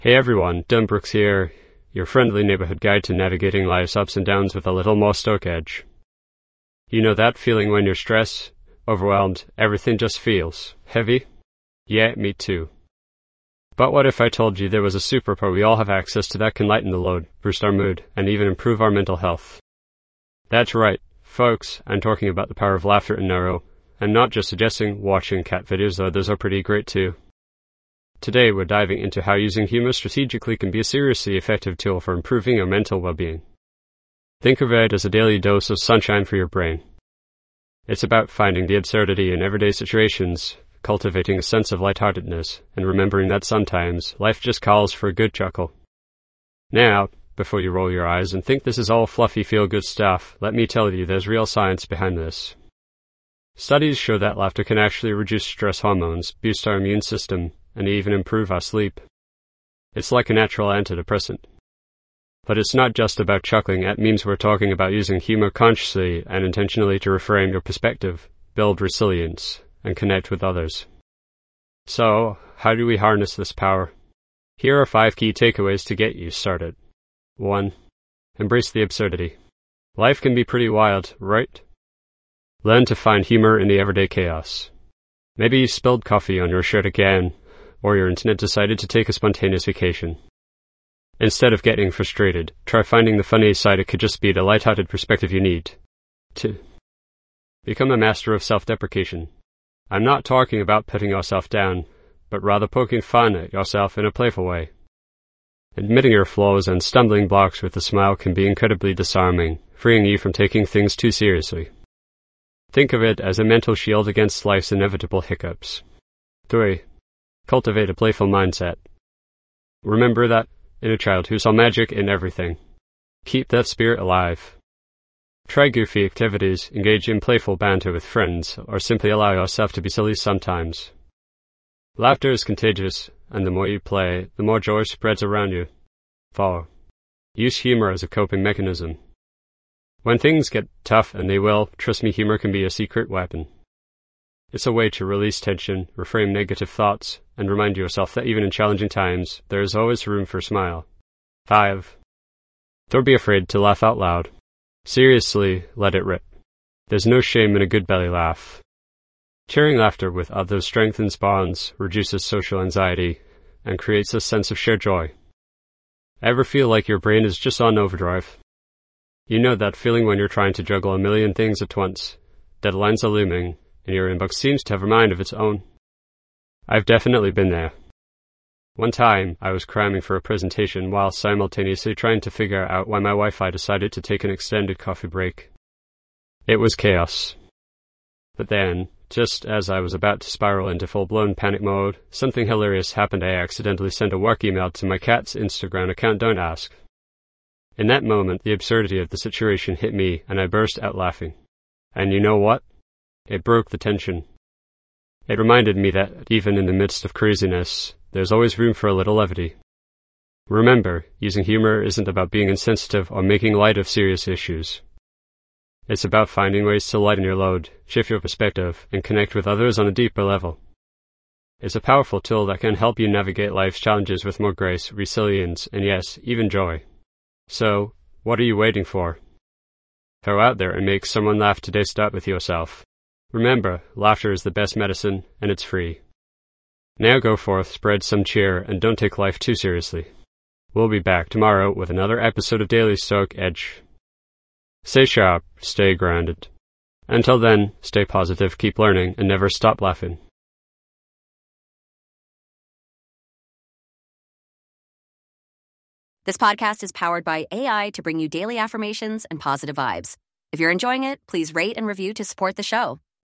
Hey everyone, Dylan Brooks here, your friendly neighborhood guide to navigating life's ups and downs with a little more stoic edge. You know that feeling when you're stressed, overwhelmed, everything just feels heavy? Yeah, me too. But what if I told you there was a superpower we all have access to that can lighten the load, boost our mood, and even improve our mental health? That's right, folks, I'm talking about the power of laughter and neuro, and not just suggesting watching cat videos, though those are pretty great too. Today we're diving into how using humor strategically can be a seriously effective tool for improving your mental well-being. Think of it as a daily dose of sunshine for your brain. It's about finding the absurdity in everyday situations, cultivating a sense of lightheartedness, and remembering that sometimes life just calls for a good chuckle. Now, before you roll your eyes and think this is all fluffy feel-good stuff, let me tell you there's real science behind this. Studies show that laughter can actually reduce stress hormones, boost our immune system, and even improve our sleep. It's like a natural antidepressant. But it's not just about chuckling at memes. We're talking about using humor consciously and intentionally to reframe your perspective, build resilience, and connect with others. So, how do we harness this power? Here are 5 key takeaways to get you started. 1. Embrace the absurdity. Life can be pretty wild, right? Learn to find humor in the everyday chaos. Maybe you spilled coffee on your shirt again, or your internet decided to take a spontaneous vacation. Instead of getting frustrated, try finding the funny side. It could just be the lighthearted perspective you need. 2. Become a master of self-deprecation. I'm not talking about putting yourself down, but rather poking fun at yourself in a playful way. Admitting your flaws and stumbling blocks with a smile can be incredibly disarming, freeing you from taking things too seriously. Think of it as a mental shield against life's inevitable hiccups. 3. Cultivate a playful mindset. Remember that inner child who saw magic in everything. Keep that spirit alive. Try goofy activities, engage in playful banter with friends, or simply allow yourself to be silly sometimes. Laughter is contagious, and the more you play, the more joy spreads around you. 4. Use humor as a coping mechanism. When things get tough, and they will, trust me, humor can be a secret weapon. It's a way to release tension, reframe negative thoughts, and remind yourself that even in challenging times, there is always room for a smile. 5. Don't be afraid to laugh out loud. Seriously, let it rip. There's no shame in a good belly laugh. Sharing laughter with others strengthens bonds, reduces social anxiety, and creates a sense of shared joy. Ever feel like your brain is just on overdrive? You know that feeling when you're trying to juggle a million things at once, deadlines are looming, and your inbox seems to have a mind of its own. I've definitely been there. One time, I was cramming for a presentation while simultaneously trying to figure out why my Wi-Fi decided to take an extended coffee break. It was chaos. But then, just as I was about to spiral into full-blown panic mode, something hilarious happened. I accidentally sent a work email to my cat's Instagram account. Don't ask. In that moment, the absurdity of the situation hit me, and I burst out laughing. And you know what? It broke the tension. It reminded me that even in the midst of craziness, there's always room for a little levity. Remember, using humor isn't about being insensitive or making light of serious issues. It's about finding ways to lighten your load, shift your perspective, and connect with others on a deeper level. It's a powerful tool that can help you navigate life's challenges with more grace, resilience, and yes, even joy. So, what are you waiting for? Go out there and make someone laugh today. Start with yourself. Remember, laughter is the best medicine, and it's free. Now go forth, spread some cheer, and don't take life too seriously. We'll be back tomorrow with another episode of Daily Stoic Edge. Stay sharp, stay grounded. Until then, stay positive, keep learning, and never stop laughing. This podcast is powered by AI to bring you daily affirmations and positive vibes. If you're enjoying it, please rate and review to support the show.